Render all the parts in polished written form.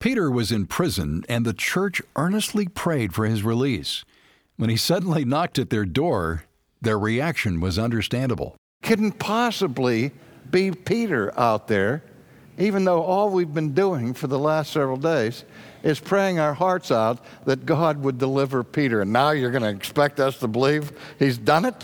Peter was in prison, and the church earnestly prayed for his release. When he suddenly knocked at their door, their reaction was understandable. Couldn't possibly be Peter out there, even though all we've been doing for the last several days is praying our hearts out that God would deliver Peter. And now you're going to expect us to believe he's done it?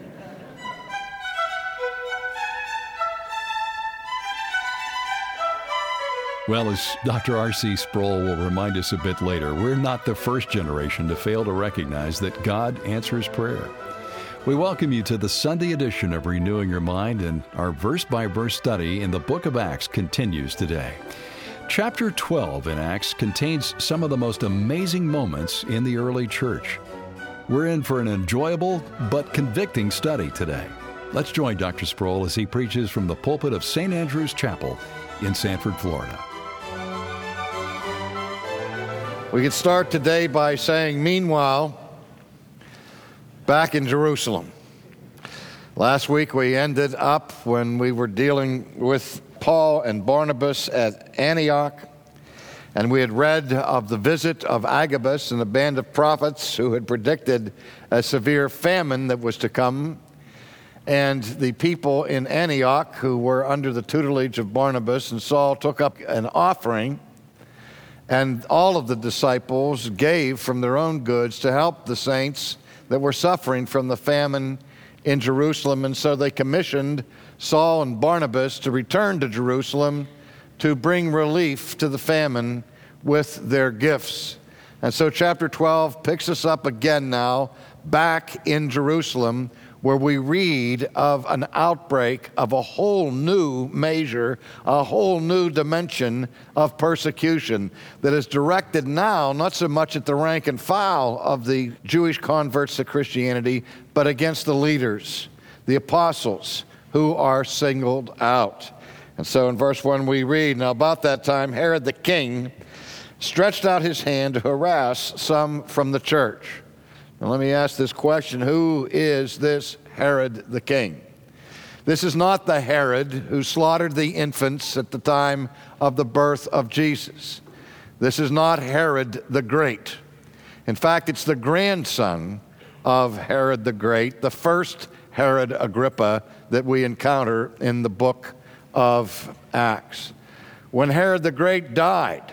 Well, as Dr. R.C. Sproul will remind us a bit later, we're not the first generation to fail to recognize that God answers prayer. We welcome you to the Sunday edition of Renewing Your Mind, and our verse-by-verse study in the book of Acts continues today. Chapter 12 in Acts contains some of the most amazing moments in the early church. We're in for an enjoyable but convicting study today. Let's join Dr. Sproul as he preaches from the pulpit of St. Andrew's Chapel in Sanford, Florida. We could start today by saying, meanwhile, back in Jerusalem. Last week we ended up when we were dealing with Paul and Barnabas at Antioch, and we had read of the visit of Agabus and a band of prophets who had predicted a severe famine that was to come. And the people in Antioch who were under the tutelage of Barnabas and Saul took up an offering, and all of the disciples gave from their own goods to help the saints that were suffering from the famine in Jerusalem. And so they commissioned Saul and Barnabas to return to Jerusalem to bring relief to the famine with their gifts. And so chapter 12 picks us up again now, back in Jerusalem, where we read of an outbreak of a whole new measure, a whole new dimension of persecution that is directed now not so much at the rank and file of the Jewish converts to Christianity, but against the leaders, the apostles, who are singled out. And so in verse 1 we read, "Now about that time Herod the king stretched out his hand to harass some from the church." Now let me ask this question: who is this Herod the king? This is not the Herod who slaughtered the infants at the time of the birth of Jesus. This is not Herod the Great. In fact, it's the grandson of Herod the Great, the first Herod Agrippa that we encounter in the book of Acts. When Herod the Great died,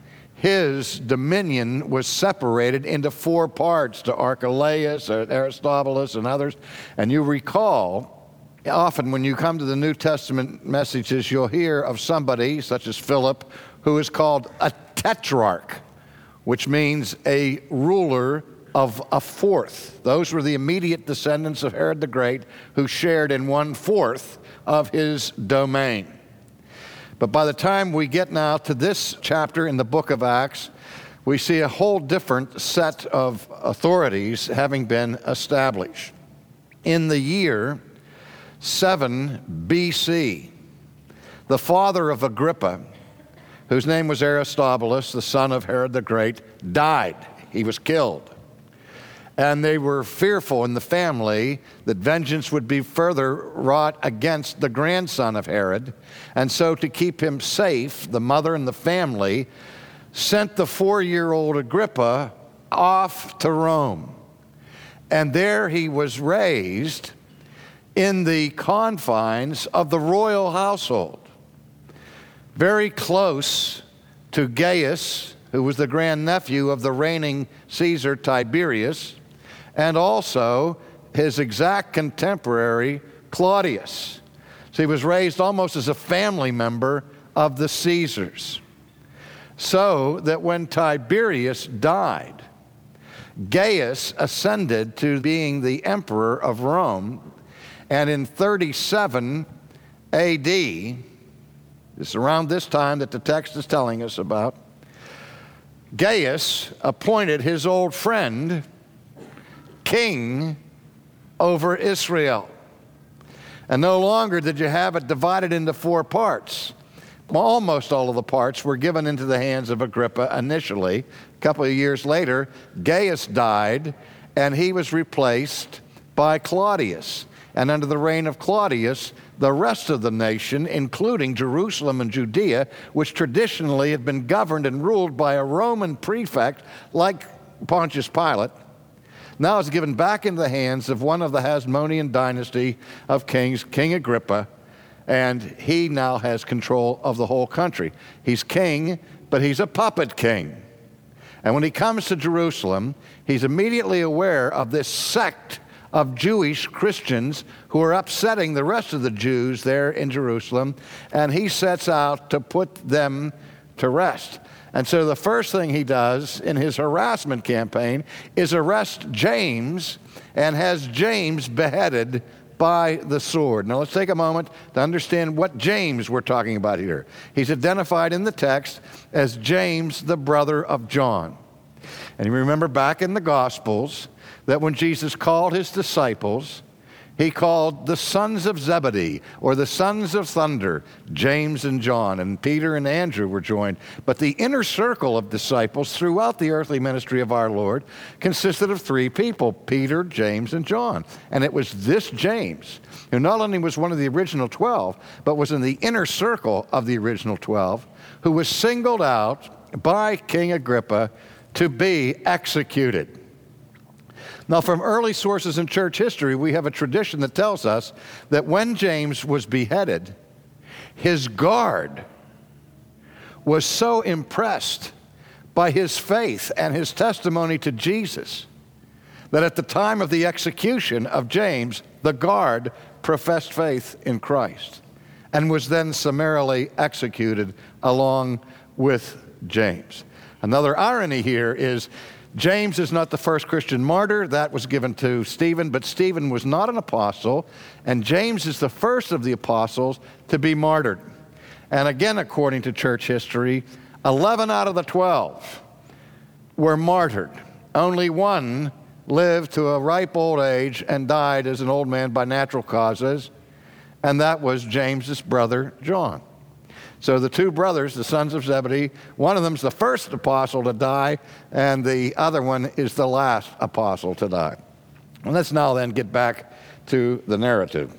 his dominion was separated into 4 parts to Archelaus, Aristobulus, and others. And you recall, often when you come to the New Testament messages, you'll hear of somebody, such as Philip, who is called a tetrarch, which means a ruler of a fourth. Those were the immediate descendants of Herod the Great who shared in 1/4 of his domain. But by the time we get now to this chapter in the book of Acts, we see a whole different set of authorities having been established. In the year 7 BC, the father of Agrippa, whose name was Aristobulus, the son of Herod the Great, died. He was killed. And they were fearful in the family that vengeance would be further wrought against the grandson of Herod. And so to keep him safe, the mother and the family sent the 4-year-old Agrippa off to Rome. And there he was raised in the confines of the royal household, very close to Gaius, who was the grandnephew of the reigning Caesar Tiberius, and also his exact contemporary, Claudius. So he was raised almost as a family member of the Caesars. So that when Tiberius died, Gaius ascended to being the emperor of Rome, and in 37 AD, it's around this time that the text is telling us about, Gaius appointed his old friend king over Israel. And no longer did you have it divided into 4 parts. Almost all of the parts were given into the hands of Agrippa initially. A couple of years later, Gaius died, and he was replaced by Claudius. And under the reign of Claudius, the rest of the nation, including Jerusalem and Judea, which traditionally had been governed and ruled by a Roman prefect like Pontius Pilate, now is given back into the hands of one of the Hasmonean dynasty of kings, King Agrippa, and he now has control of the whole country. He's king, but he's a puppet king. And when he comes to Jerusalem, he's immediately aware of this sect of Jewish Christians who are upsetting the rest of the Jews there in Jerusalem, and he sets out to put them to rest. And so the first thing he does in his harassment campaign is arrest James and has James beheaded by the sword. Now let's take a moment to understand what James we're talking about here. He's identified in the text as James, the brother of John. And you remember back in the Gospels that when Jesus called his disciples, he called the sons of Zebedee, or the sons of thunder, James and John, and Peter and Andrew were joined. But the inner circle of disciples throughout the earthly ministry of our Lord consisted of three people, Peter, James, and John. And it was this James, who not only was one of the original 12, but was in the inner circle of the original 12, who was singled out by King Agrippa to be executed. Now, from early sources in church history, we have a tradition that tells us that when James was beheaded, his guard was so impressed by his faith and his testimony to Jesus that at the time of the execution of James, the guard professed faith in Christ and was then summarily executed along with James. Another irony here is James is not the first Christian martyr. That was given to Stephen, but Stephen was not an apostle, and James is the first of the apostles to be martyred. And again, according to church history, 11 out of the 12 were martyred. Only one lived to a ripe old age and died as an old man by natural causes, and that was James's brother, John. So the two brothers, the sons of Zebedee, one of them's the first apostle to die, and the other one is the last apostle to die. And let's now then get back to the narrative.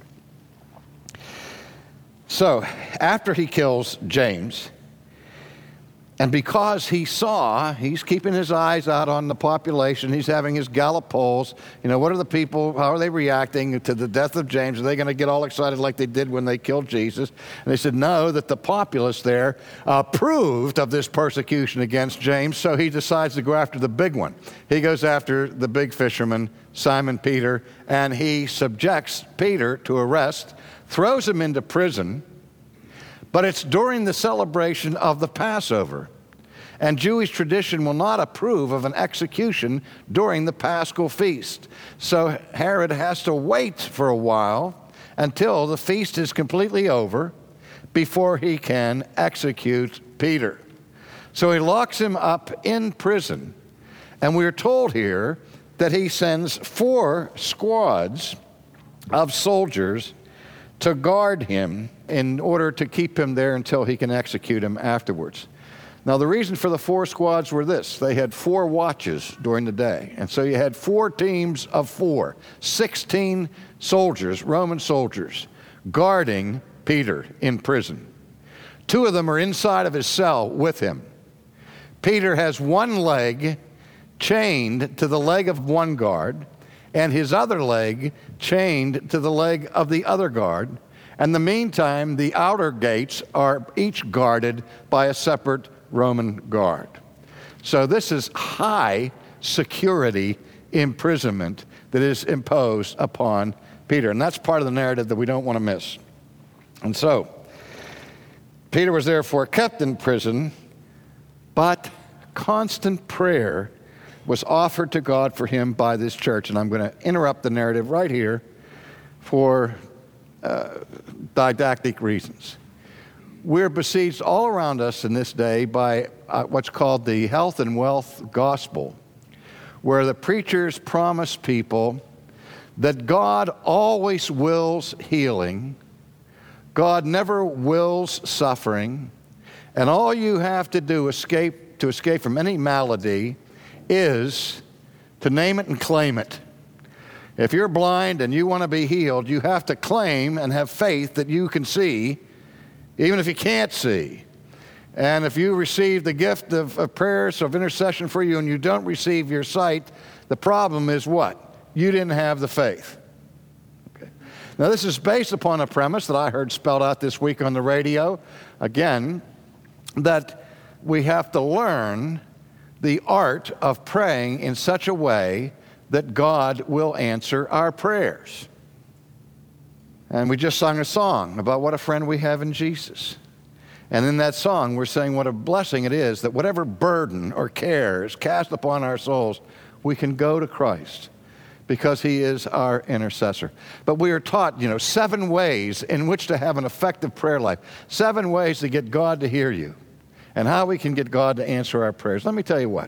So after he kills James, and because he's keeping his eyes out on the population, he's having his Gallup polls. You know, what are the people, how are they reacting to the death of James? Are they going to get all excited like they did when they killed Jesus? And they said, no, that the populace there approved of this persecution against James, so he decides to go after the big one. He goes after the big fisherman, Simon Peter, and he subjects Peter to arrest, throws him into prison. But it's during the celebration of the Passover, and Jewish tradition will not approve of an execution during the Paschal feast. So Herod has to wait for a while until the feast is completely over before he can execute Peter. So he locks him up in prison, and we're told here that he sends 4 squads of soldiers to guard him in order to keep him there until he can execute him afterwards. Now, the reason for the 4 squads were this. They had 4 watches during the day. And so you had 4 teams of 4, 16 soldiers, Roman soldiers, guarding Peter in prison. 2 of them are inside of his cell with him. Peter has one leg chained to the leg of one guard, and his other leg chained to the leg of the other guard. And in the meantime, the outer gates are each guarded by a separate Roman guard. So this is high security imprisonment that is imposed upon Peter. And that's part of the narrative that we don't want to miss. And so, Peter was therefore kept in prison, but constant prayer was offered to God for him by this church. And I'm going to interrupt the narrative right here for didactic reasons. We're besieged all around us in this day by what's called the health and wealth gospel, where the preachers promise people that God always wills healing, God never wills suffering, and all you have to do to escape from any malady is to name it and claim it. If you're blind and you want to be healed, you have to claim and have faith that you can see, even if you can't see. And if you receive the gift of prayers of intercession for you and you don't receive your sight, the problem is what? You didn't have the faith. Okay. Now, this is based upon a premise that I heard spelled out this week on the radio. Again, that we have to learn the art of praying in such a way that God will answer our prayers. And we just sung a song about what a friend we have in Jesus. And in that song, we're saying what a blessing it is that whatever burden or care is cast upon our souls, we can go to Christ because he is our intercessor. But we are taught, 7 ways in which to have an effective prayer life, 7 ways to get God to hear you, and how we can get God to answer our prayers. Let me tell you what.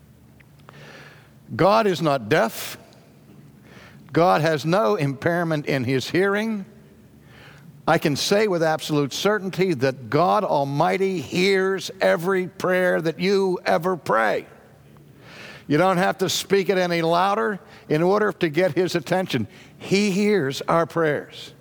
God is not deaf. God has no impairment in his hearing. I can say with absolute certainty that God Almighty hears every prayer that you ever pray. You don't have to speak it any louder in order to get his attention. He hears our prayers.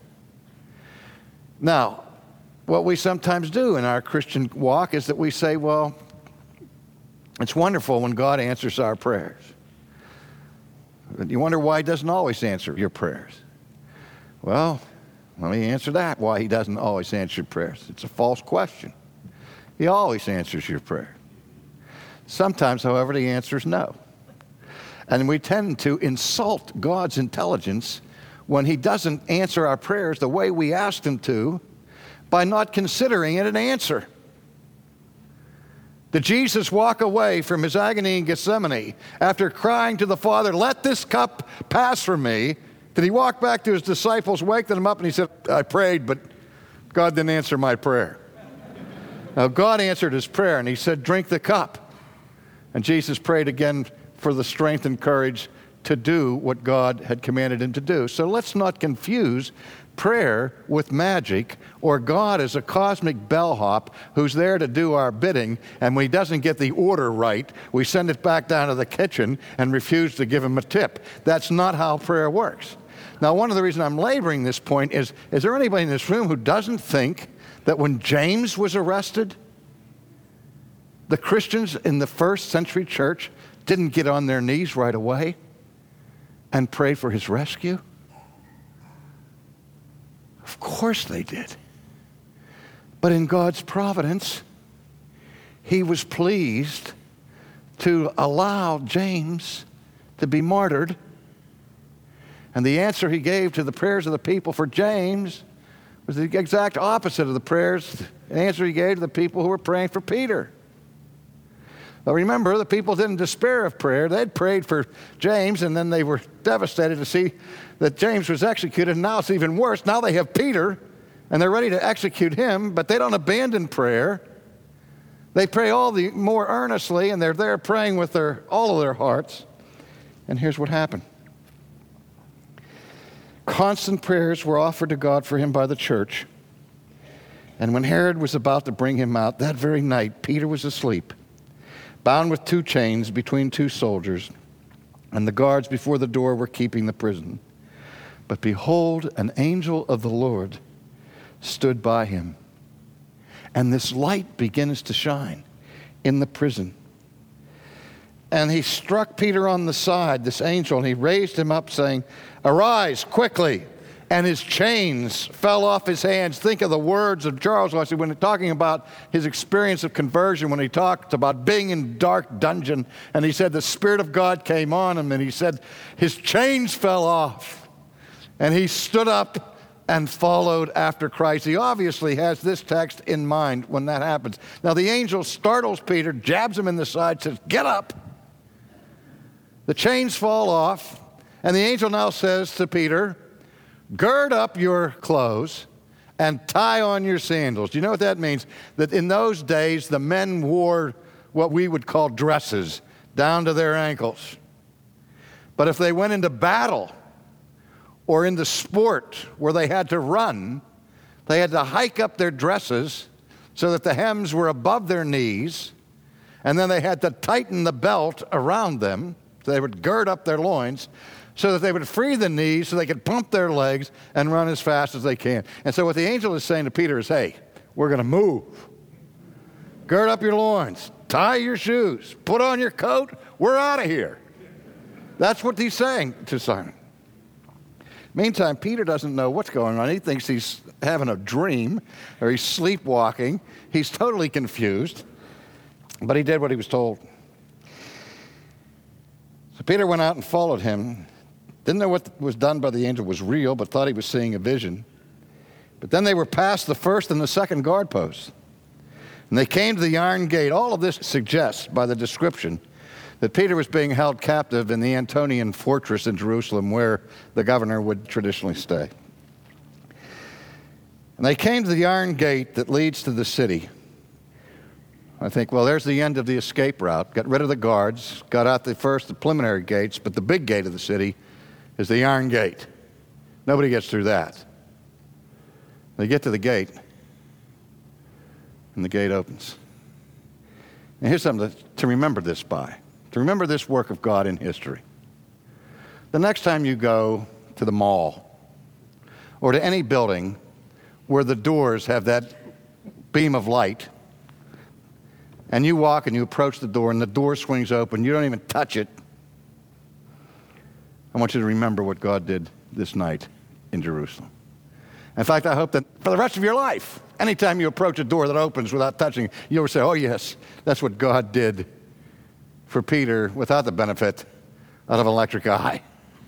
Now, what we sometimes do in our Christian walk is that we say, well, it's wonderful when God answers our prayers. But you wonder why he doesn't always answer your prayers. Well, let me answer that, why he doesn't always answer your prayers. It's a false question. He always answers your prayer. Sometimes, however, the answer is no. And we tend to insult God's intelligence when he doesn't answer our prayers the way we asked him to by not considering it an answer. Did Jesus walk away from his agony in Gethsemane after crying to the Father, let this cup pass from me? Did he walk back to his disciples, wake them up, and he said, I prayed, but God didn't answer my prayer? Now, God answered his prayer, and he said, drink the cup. And Jesus prayed again for the strength and courage to do what God had commanded him to do. So let's not confuse prayer with magic, or God is a cosmic bellhop who's there to do our bidding, and when he doesn't get the order right, we send it back down to the kitchen and refuse to give him a tip. That's not how prayer works. Now, one of the reasons I'm laboring this point is there anybody in this room who doesn't think that when James was arrested, the Christians in the first century church didn't get on their knees right away and pray for his rescue? Of course they did. But in God's providence, he was pleased to allow James to be martyred. And the answer he gave to the prayers of the people for James was the exact opposite of the answer he gave to the people who were praying for Peter. But remember, the people didn't despair of prayer. They'd prayed for James, and then they were devastated to see that James was executed. And now it's even worse. Now they have Peter, and they're ready to execute him, but they don't abandon prayer. They pray all the more earnestly, and they're there praying with all of their hearts. And here's what happened. Constant prayers were offered to God for him by the church. And when Herod was about to bring him out, that very night, Peter was asleep, bound with 2 chains between 2 soldiers, and the guards before the door were keeping the prison. But behold, an angel of the Lord stood by him, and this light begins to shine in the prison. And he struck Peter on the side, this angel, and he raised him up, saying, arise quickly. And his chains fell off his hands. Think of the words of Charles Wesley when talking about his experience of conversion, when he talked about being in a dark dungeon, and he said the Spirit of God came on him, and he said his chains fell off, and he stood up and followed after Christ. He obviously has this text in mind when that happens. Now the angel startles Peter, jabs him in the side, says, get up. The chains fall off, and the angel now says to Peter, gird up your clothes and tie on your sandals. Do you know what that means? That in those days, the men wore what we would call dresses down to their ankles. But if they went into battle or into sport where they had to run, they had to hike up their dresses so that the hems were above their knees, and then they had to tighten the belt around them. So they would gird up their loins so that they would free the knees so they could pump their legs and run as fast as they can. And so what the angel is saying to Peter is, hey, we're going to move. Gird up your loins. Tie your shoes. Put on your coat. We're out of here. That's what he's saying to Simon. Meantime, Peter doesn't know what's going on. He thinks he's having a dream or he's sleepwalking. He's totally confused. But he did what he was told. So Peter went out and followed him. Didn't know what was done by the angel was real, but thought he was seeing a vision. But then they were past the first and the second guard posts. And they came to the iron gate. All of this suggests, by the description, that Peter was being held captive in the Antonian fortress in Jerusalem, where the governor would traditionally stay. And they came to the iron gate that leads to the city. I think, well, there's the end of the escape route. Got rid of the guards, got out the preliminary gates, but the big gate of the city is the iron gate. Nobody gets through that. They get to the gate, and the gate opens. And here's something to remember this by, to remember this work of God in history. The next time you go to the mall or to any building where the doors have that beam of light, and you walk and you approach the door and the door swings open, you don't even touch it, I want you to remember what God did this night in Jerusalem. In fact, I hope that for the rest of your life, anytime you approach a door that opens without touching it, you'll say, oh yes, that's what God did for Peter without the benefit of an electric eye.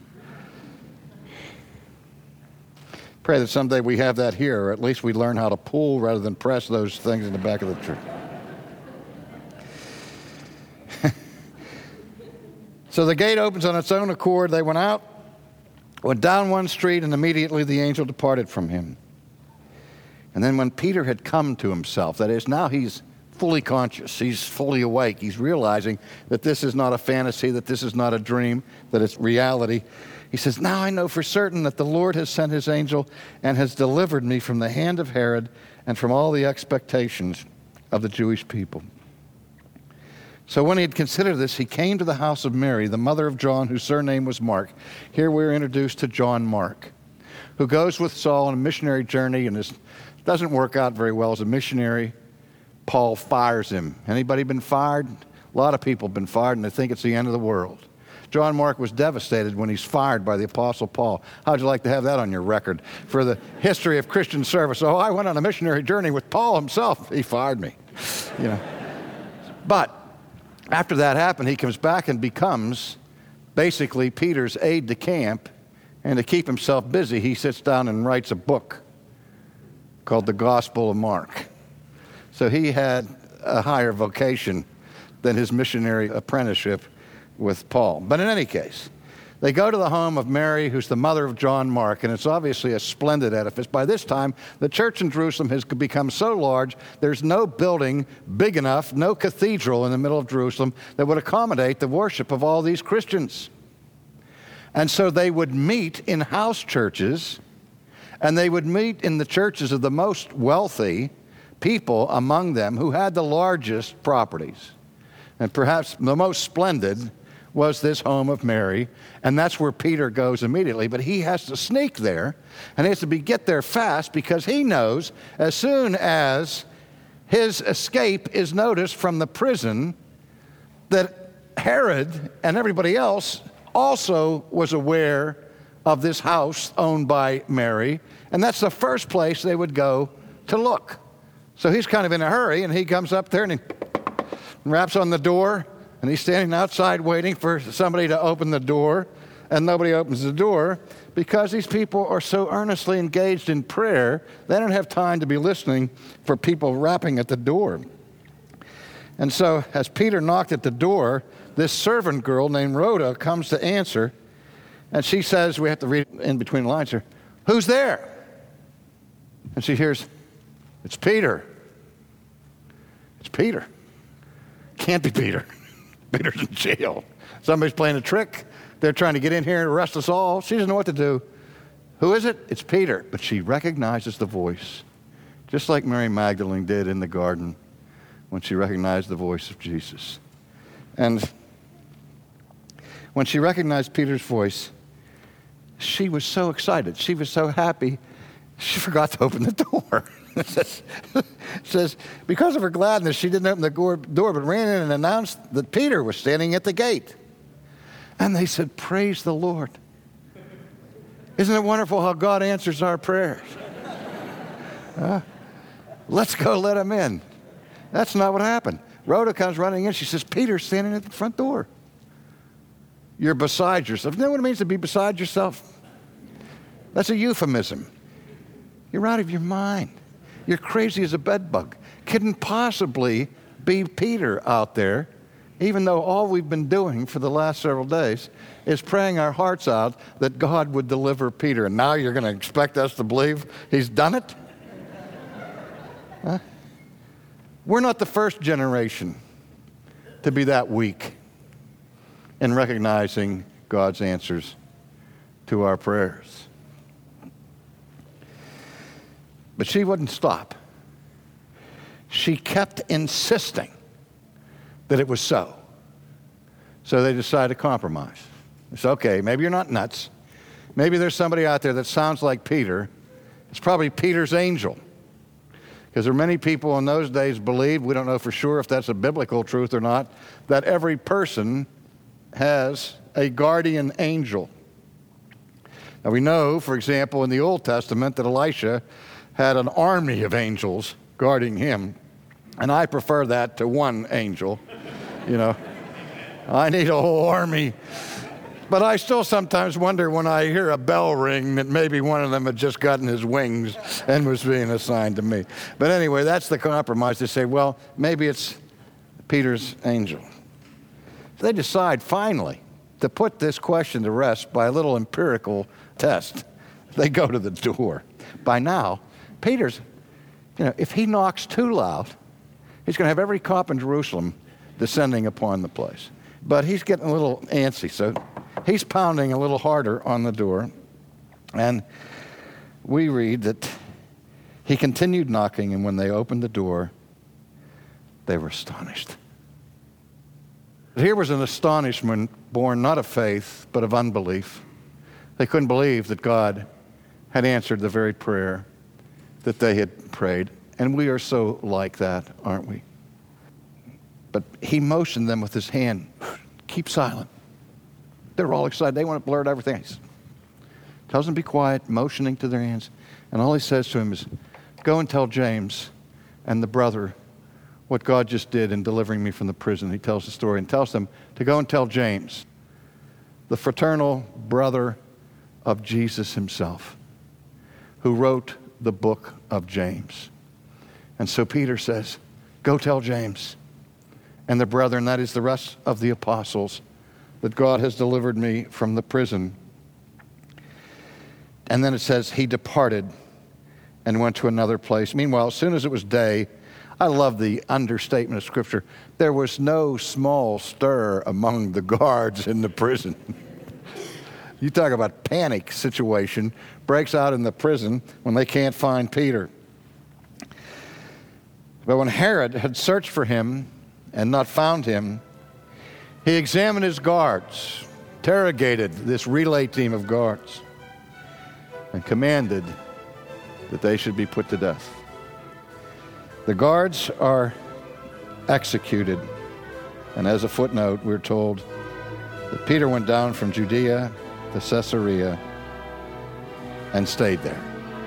Pray that someday we have that here, or at least we learn how to pull rather than press those things in the back of the tree. So the gate opens on its own accord. They went out, went down one street, and immediately the angel departed from him. And then when Peter had come to himself, that is, now he's fully conscious, he's fully awake, he's realizing that this is not a fantasy, that this is not a dream, that it's reality. He says, now I know for certain that the Lord has sent his angel and has delivered me from the hand of Herod and from all the expectations of the Jewish people. So when he had considered this, he came to the house of Mary, the mother of John, whose surname was Mark. Here we're introduced to John Mark, who goes with Saul on a missionary journey and doesn't work out very well as a missionary. Paul fires him. Anybody been fired? A lot of people have been fired, and they think it's the end of the world. John Mark was devastated when he's fired by the Apostle Paul. How'd you like to have that on your record for the history of Christian service? Oh, I went on a missionary journey with Paul himself. He fired me. But after that happened, he comes back and becomes basically Peter's aide de camp. And to keep himself busy, he sits down and writes a book called The Gospel of Mark. So he had a higher vocation than his missionary apprenticeship with Paul. But in any case, they go to the home of Mary, who's the mother of John Mark, and it's obviously a splendid edifice. By this time, the church in Jerusalem has become so large, there's no building big enough, no cathedral in the middle of Jerusalem that would accommodate the worship of all these Christians. And so they would meet in house churches, and they would meet in the churches of the most wealthy people among them who had the largest properties. And perhaps the most splendid was this home of Mary, and that's where Peter goes immediately. But he has to sneak there, and he has to get there fast because he knows as soon as his escape is noticed from the prison that Herod and everybody else also was aware of this house owned by Mary, and that's the first place they would go to look. So he's kind of in a hurry, and he comes up there and he raps on the door, and he's standing outside waiting for somebody to open the door, and nobody opens the door because these people are so earnestly engaged in prayer, they don't have time to be listening for people rapping at the door. And so as Peter knocked at the door, this servant girl named Rhoda comes to answer, and she says, we have to read in between the lines here, who's there? And she hears, it's Peter. It's Peter. Can't be Peter. Peter's in jail. Somebody's playing a trick. They're trying to get in here and arrest us all. She doesn't know what to do. Who is it? It's Peter. But she recognizes the voice, just like Mary Magdalene did in the garden when she recognized the voice of Jesus. And when she recognized Peter's voice, she was so excited. She was so happy, she forgot to open the door. It says, because of her gladness, she didn't open the door, but ran in and announced that Peter was standing at the gate. And they said, praise the Lord. Isn't it wonderful how God answers our prayers? Let's go let him in. That's not what happened. Rhoda comes running in. She says, Peter's standing at the front door. You're beside yourself. You know what it means to be beside yourself? That's a euphemism. You're out of your mind. You're crazy as a bedbug. Couldn't possibly be Peter out there, even though all we've been doing for the last several days is praying our hearts out that God would deliver Peter. And now you're going to expect us to believe he's done it? Huh? We're not the first generation to be that weak in recognizing God's answers to our prayers. But she wouldn't stop. She kept insisting that it was so. So they decided to compromise. It's okay, maybe you're not nuts. Maybe there's somebody out there that sounds like Peter. It's probably Peter's angel. Because there are many people in those days believed, we don't know for sure if that's a biblical truth or not, that every person has a guardian angel. Now we know, for example, in the Old Testament that Elisha had an army of angels guarding him. And I prefer that to one angel. You know, I need a whole army. But I still sometimes wonder when I hear a bell ring that maybe one of them had just gotten his wings and was being assigned to me. But anyway, that's the compromise. They say, well, maybe it's Peter's angel. So they decide finally to put this question to rest by a little empirical test. They go to the door. By now, Peter's, if he knocks too loud, he's going to have every cop in Jerusalem descending upon the place. But he's getting a little antsy, so he's pounding a little harder on the door. And we read that he continued knocking, and when they opened the door, they were astonished. Here was an astonishment born not of faith, but of unbelief. They couldn't believe that God had answered the very prayer that they had prayed. And we are so like that, aren't we? But he motioned them with his hand, keep silent. They're all excited. They want to blurt everything. He tells them to be quiet, motioning to their hands. And all he says to him is, go and tell James and the brother what God just did in delivering me from the prison. He tells the story and tells them to go and tell James, the fraternal brother of Jesus himself, who wrote the book of James. And so Peter says, go tell James and the brethren, that is the rest of the apostles, that God has delivered me from the prison. And then it says he departed and went to another place. Meanwhile, as soon as it was day, I love the understatement of Scripture, there was no small stir among the guards in the prison. You talk about panic situation, breaks out in the prison when they can't find Peter. But when Herod had searched for him and not found him, he examined his guards, interrogated this relay team of guards, and commanded that they should be put to death. The guards are executed, and as a footnote, we're told that Peter went down from Judea to Caesarea and stayed there.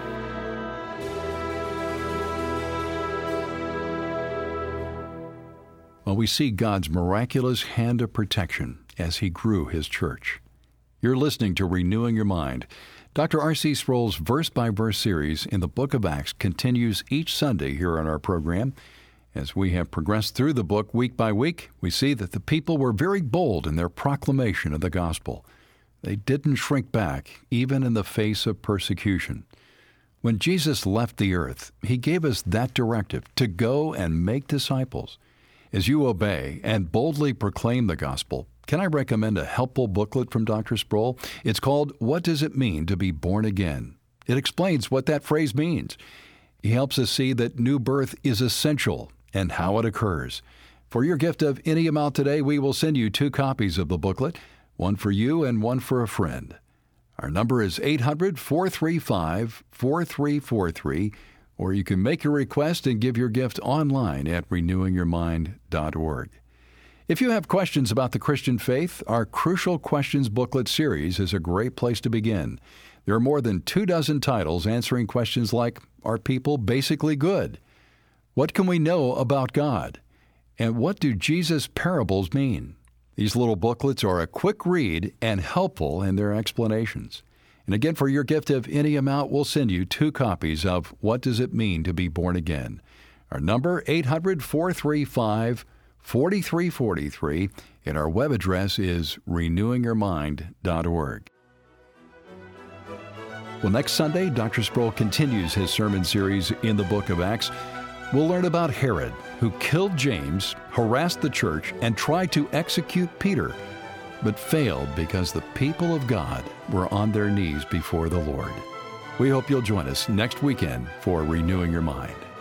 Well, we see God's miraculous hand of protection as he grew his church. You're listening to Renewing Your Mind. Dr. R.C. Sproul's verse-by-verse series in the book of Acts continues each Sunday here on our program. As we have progressed through the book week by week, we see that the people were very bold in their proclamation of the gospel. They didn't shrink back, even in the face of persecution. When Jesus left the earth, he gave us that directive to go and make disciples. As you obey and boldly proclaim the gospel, can I recommend a helpful booklet from Dr. Sproul? It's called What Does It Mean to Be Born Again? It explains what that phrase means. He helps us see that new birth is essential and how it occurs. For your gift of any amount today, we will send you 2 copies of the booklet, one for you and one for a friend. Our number is 800-435-4343, or you can make your request and give your gift online at renewingyourmind.org. If you have questions about the Christian faith, our Crucial Questions booklet series is a great place to begin. There are more than 24 titles answering questions like, are people basically good? What can we know about God? And what do Jesus' parables mean? These little booklets are a quick read and helpful in their explanations. And again, for your gift of any amount, we'll send you 2 copies of What Does It Mean to Be Born Again? Our number, 800-435-4343, and our web address is renewingyourmind.org. Well, next Sunday, Dr. Sproul continues his sermon series in the book of Acts. We'll learn about Herod, who killed James, harassed the church, and tried to execute Peter, but failed because the people of God were on their knees before the Lord. We hope you'll join us next weekend for Renewing Your Mind.